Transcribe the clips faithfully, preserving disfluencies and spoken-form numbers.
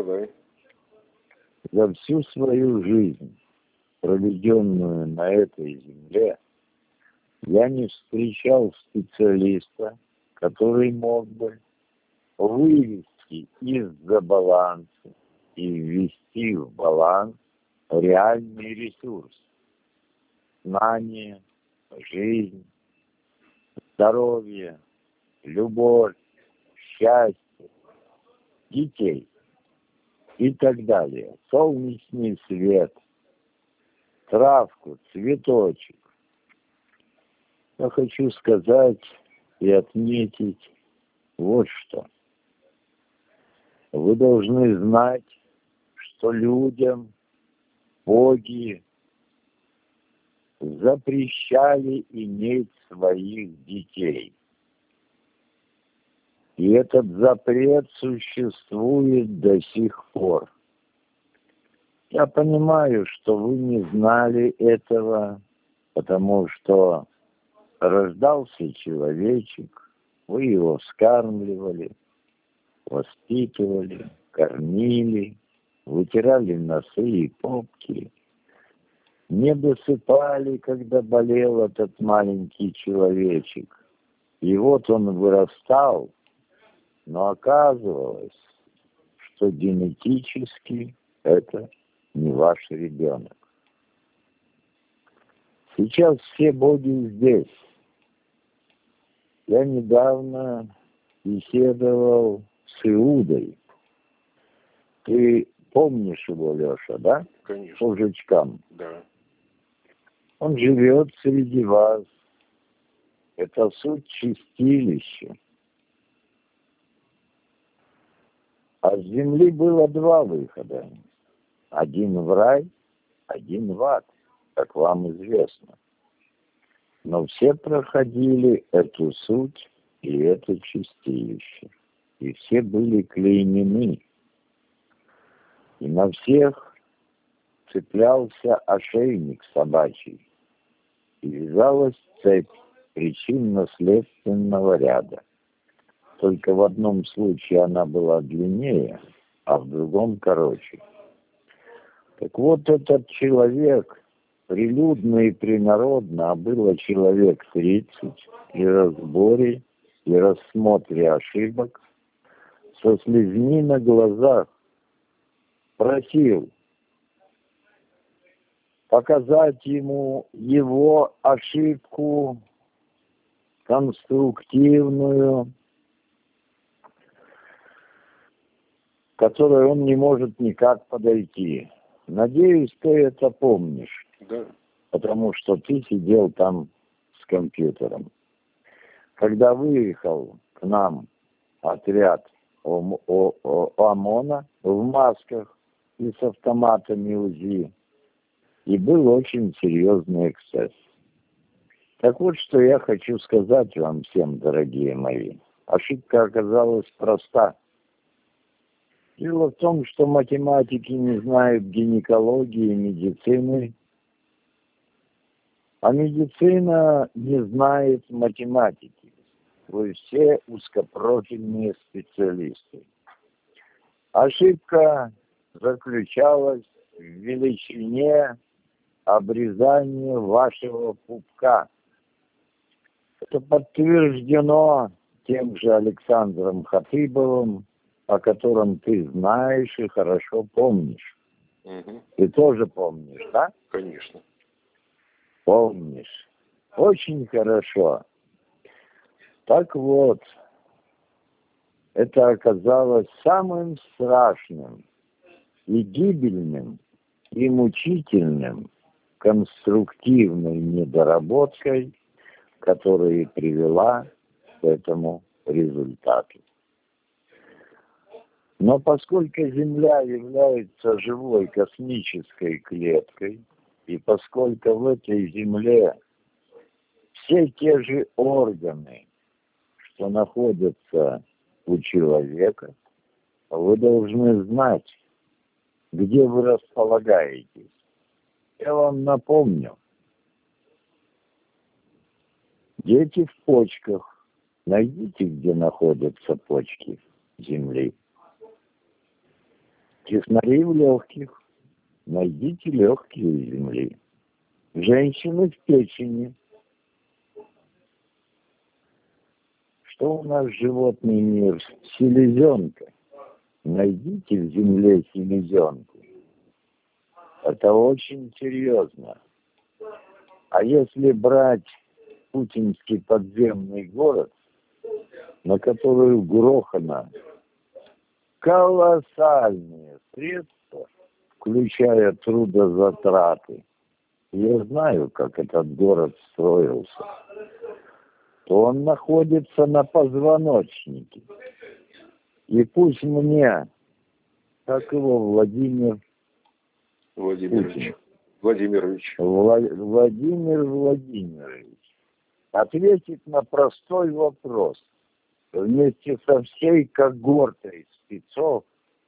Давай. За всю свою жизнь, проведенную на этой земле, я не встречал специалиста, который мог бы вывести из-за баланса и ввести в баланс реальный ресурс, знание, жизнь, здоровье, любовь, счастье, детей и так далее. Солнечный свет, травку, цветочек. Я хочу сказать и отметить вот что. Вы должны знать, что людям боги запрещали иметь своих детей. И этот запрет существует до сих пор. Я понимаю, что вы не знали этого, потому что рождался человечек, вы его вскармливали, воспитывали, кормили, вытирали носы и попки, не досыпали, когда болел этот маленький человечек. И вот он вырастал, но оказывалось, что генетически это не ваш ребенок. Сейчас все боги здесь. Я недавно беседовал с Иудой. Ты помнишь его, Леша, да? Конечно. По жучкам. Да. Он живет среди вас. Это суть чистилища. А с земли было два выхода. Один в рай, один в ад, как вам известно. Но все проходили эту суть и это чистилище. И все были клеймены. И на всех цеплялся ошейник собачий. И вязалась цепь причинно-следственного ряда. Только в одном случае она была длиннее, а в другом короче. Так вот этот человек, прилюдно и принародно, а было человек тридцать, при разборе и рассмотре ошибок, со слезьми на глазах просил показать ему его ошибку конструктивную, к которой он не может никак подойти. Надеюсь, ты это помнишь. Да. Потому что ты сидел там с компьютером. Когда выехал к нам отряд О- О- О- ОМОНа в масках и с автоматами УЗИ, и был очень серьезный эксцесс. Так вот, что я хочу сказать вам всем, дорогие мои. Ошибка оказалась проста. Дело в том, что математики не знают гинекологии и медицины, а медицина не знает математики. Вы все узкопрофильные специалисты. Ошибка заключалась в величине обрезания вашего пупка. Это подтверждено тем же Александром Хатыбовым, о котором ты знаешь и хорошо помнишь. Угу. Ты тоже помнишь, да? Конечно. Помнишь. Очень хорошо. Так вот, это оказалось самым страшным и гибельным, и мучительным конструктивной недоработкой, которая привела к этому результату. Но поскольку Земля является живой космической клеткой, и поскольку в этой Земле все те же органы, что находятся у человека, вы должны знать, где вы располагаетесь. Я вам напомню. Дети в почках. Найдите, где находятся почки Земли. Технари в легких. Найдите легкие земли. Женщины в печени. Что у нас животный мир? Селезенка. Найдите в земле селезенку. Это очень серьезно. А если брать путинский подземный город, на который угрохано колоссальные средства, включая трудозатраты, я знаю, как этот город строился, то он находится на позвоночнике. И пусть мне, как его Владимир Владимирович. Путин, Владимирович. Вла- Владимир Владимирович ответит на простой вопрос вместе со всей когортой спецов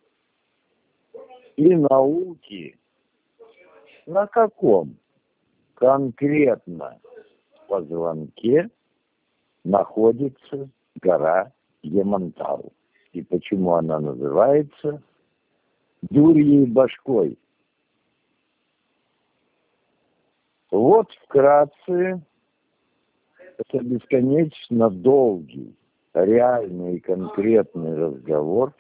и науки, на каком конкретно позвонке находится гора Ямантау и почему она называется дурьей башкой. Вот вкратце, это бесконечно долгий, реальный и конкретный разговор.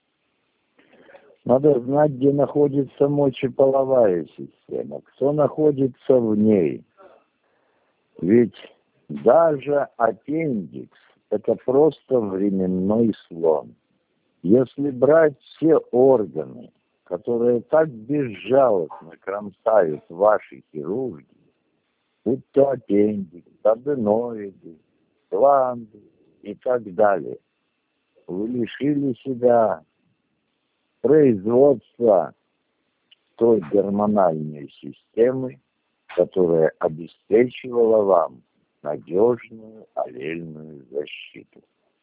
Надо знать, где находится мочеполовая система, кто находится в ней. Ведь даже аппендикс – это просто временной слон. Если брать все органы, которые так безжалостно кромсают ваши хирурги, будь то аппендикс, аденоиды, гланды и так далее, вы лишили себя производства той гормональной системы, которая обеспечивала вам надежную аллельную защиту.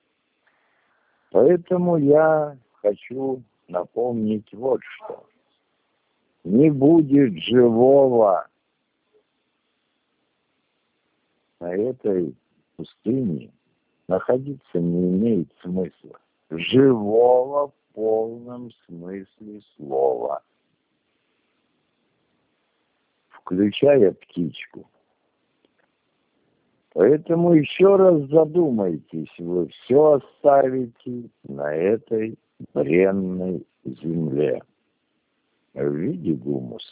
Поэтому я хочу напомнить вот что. Не будет живого на этой пустыне, находиться не имеет смысла. Живого в полном смысле слова. Включая птичку. Поэтому еще раз задумайтесь, вы все оставите на этой бренной земле в виде гумуса.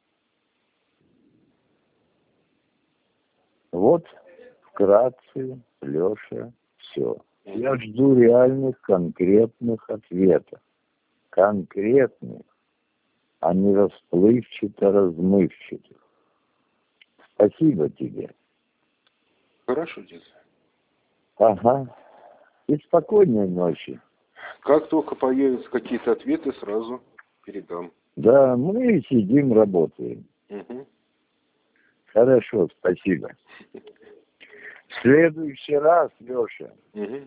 Вот вкратце, Леша, все. Я жду реальных, конкретных ответов. Конкретных, а не расплывчато-размывчатых. Спасибо тебе. Хорошо, дед. Ага. И спокойной ночи. Как только появятся какие-то ответы, сразу передам. Да, мы сидим, работаем. Угу. Хорошо, спасибо. В следующий раз, Леша, Угу.